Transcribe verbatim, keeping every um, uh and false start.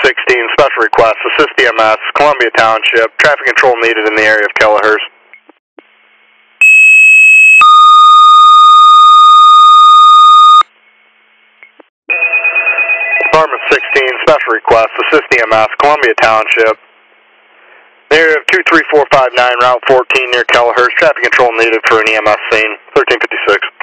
sixteen, special request, assist E M S, Columbia Township, traffic control needed in the area of Kelleher's. Department sixteen, special request, assist E M S, Columbia Township, the area of two three four five nine, Route fourteen near Kelleher's, traffic control needed for an E M S scene, thirteen fifty-six.